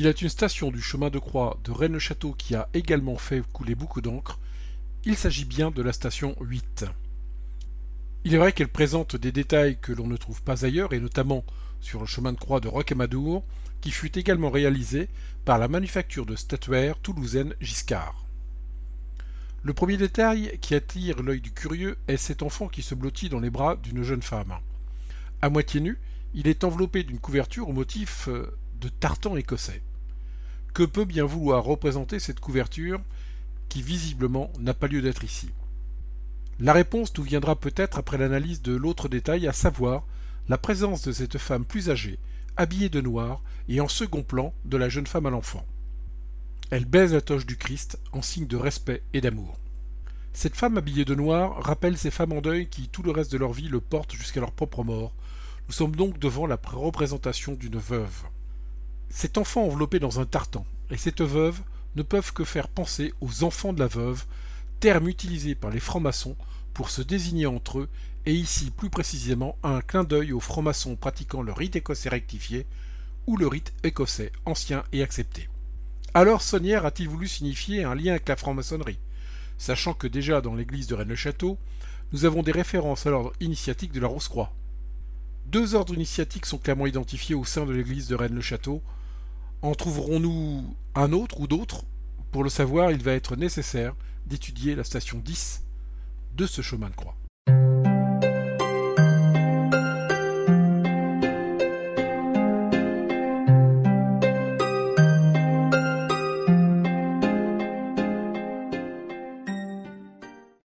S'il est une station du chemin de croix de Rennes-le-Château qui a également fait couler beaucoup d'encre, il s'agit bien de la station 8. Il est vrai qu'elle présente des détails que l'on ne trouve pas ailleurs, et notamment sur le chemin de croix de Rocamadour, qui fut également réalisé par la manufacture de statuaires toulousaine Giscard. Le premier détail qui attire l'œil du curieux est cet enfant qui se blottit dans les bras d'une jeune femme. À moitié nu, il est enveloppé d'une couverture au motif de tartan écossais. Que peut bien vouloir représenter cette couverture qui visiblement n'a pas lieu d'être ici? La réponse nous viendra peut-être après l'analyse de l'autre détail, à savoir la présence de cette femme plus âgée, habillée de noir et en second plan de la jeune femme à l'enfant. Elle baise la toge du Christ en signe de respect et d'amour. Cette femme habillée de noir rappelle ces femmes en deuil qui tout le reste de leur vie le portent jusqu'à leur propre mort. Nous sommes donc devant la représentation d'une veuve. Cet enfant enveloppé dans un tartan et cette veuve ne peuvent que faire penser aux enfants de la veuve, terme utilisé par les francs-maçons pour se désigner entre eux, et ici plus précisément un clin d'œil aux francs-maçons pratiquant le rite écossais rectifié ou le rite écossais ancien et accepté. Alors Saunière a-t-il voulu signifier un lien avec la franc-maçonnerie, sachant que déjà dans l'église de Rennes-le-Château, nous avons des références à l'ordre initiatique de la Rose-Croix. Deux ordres initiatiques sont clairement identifiés au sein de l'église de Rennes-le-Château. En trouverons-nous un autre ou d'autres? Pour le savoir, il va être nécessaire d'étudier la station 10 de ce chemin de croix.